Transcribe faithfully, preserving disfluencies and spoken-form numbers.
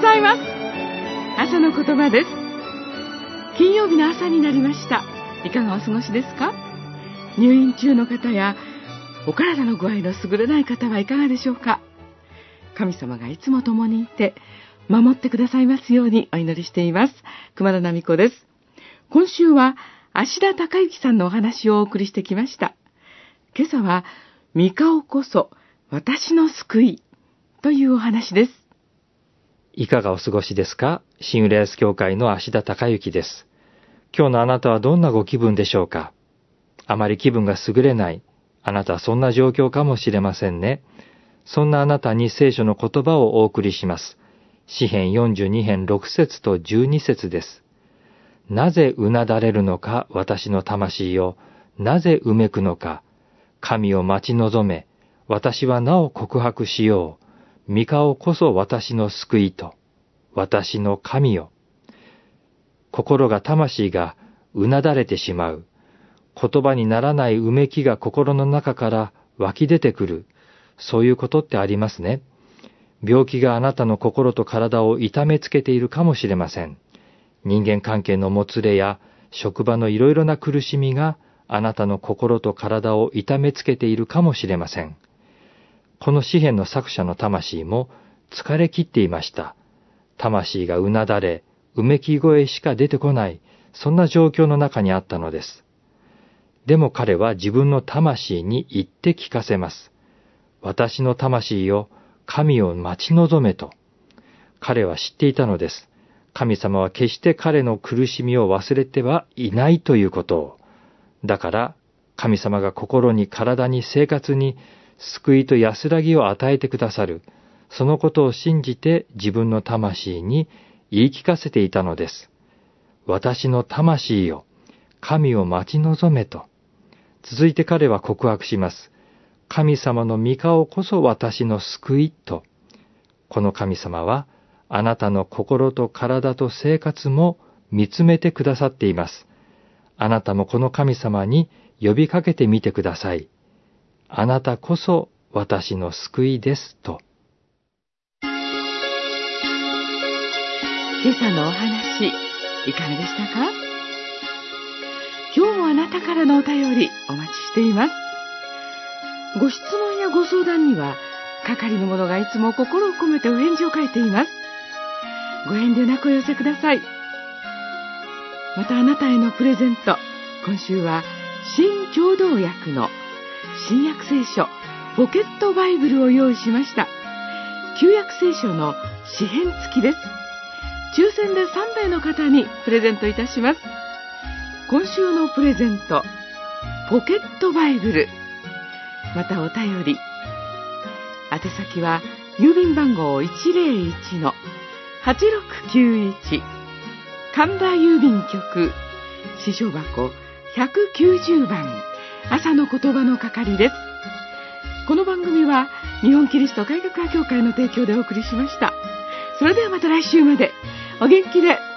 ざいます。朝の言葉です。金曜日の朝になりました。いかがお過ごしですか？入院中の方やお体の具合の優れない方はいかがでしょうか？神様がいつも共にいて守ってくださいますようにお祈りしています。熊田奈美子です。今週は芦田孝之さんのお話をお送りしてきました。今朝は御顔こそ私の救いというお話です。 いかがお過ごしですか？新浦安教会の芦田孝之です。今日のあなたはどんなご気分でしょうか？あまり気分が優れない、あなたはそんな状況かもしれませんね。そんなあなたに聖書の言葉をお送りします。詩編よんじゅうに編ろく節とじゅうに節です。なぜうなだれるのか、私の魂よ。なぜうめくのか。神を待ち望め。私はなお告白しよう。御顔こそ私の救いと。私の神よ。心が魂がうなだれてしまう。言葉にならないうめきが心の中から湧き出てくる。そういうことってありますね。病気があなたの心と体を痛めつけているかもしれません。人間関係のもつれや職場のいろいろな苦しみがあなたの心と体を痛めつけているかもしれません。この詩編の作者の魂も疲れ切っていました。魂がうなだれ、うめき声しか出てこない、そんな状況の中にあったのです。でも彼は自分の魂に言って聞かせます。私の魂よ、神を待ち望めと。彼は知っていたのです。神様は決して彼の苦しみを忘れてはいないということを。だから、神様が心に体に生活に救いと安らぎを与えてくださる。そのことを信じて自分の魂に言い聞かせていたのです。私の魂よ、神を待ち望めと。続いて彼は告白します。神様の御顔こそ私の救いと。この神様は、あなたの心と体と生活も見つめてくださっています。あなたもこの神様に呼びかけてみてください。あなたこそ私の救いですと。 今朝のお話、いかがでしたか？今日もあなたからのお便りお待ちしています。ご質問やご相談には、係の者がいつも心を込めてお返事を書いています。ご遠慮なくお寄せください。またあなたへのプレゼント、今週は新共同訳の新約聖書ポケットバイブルを用意しました。旧約聖書の詩編付きです。抽選でさん名の方にプレゼントいたします。今週のプレゼント、ポケットバイブル。またお便り。宛先は郵便番号 いちぜろいちのはちろくきゅういち 神田郵便局支所箱ひゃくきゅうじゅうばん、朝の言葉の係です。この番組は日本キリスト改革派協会の提供でお送りしました。それではまた来週までお元気で。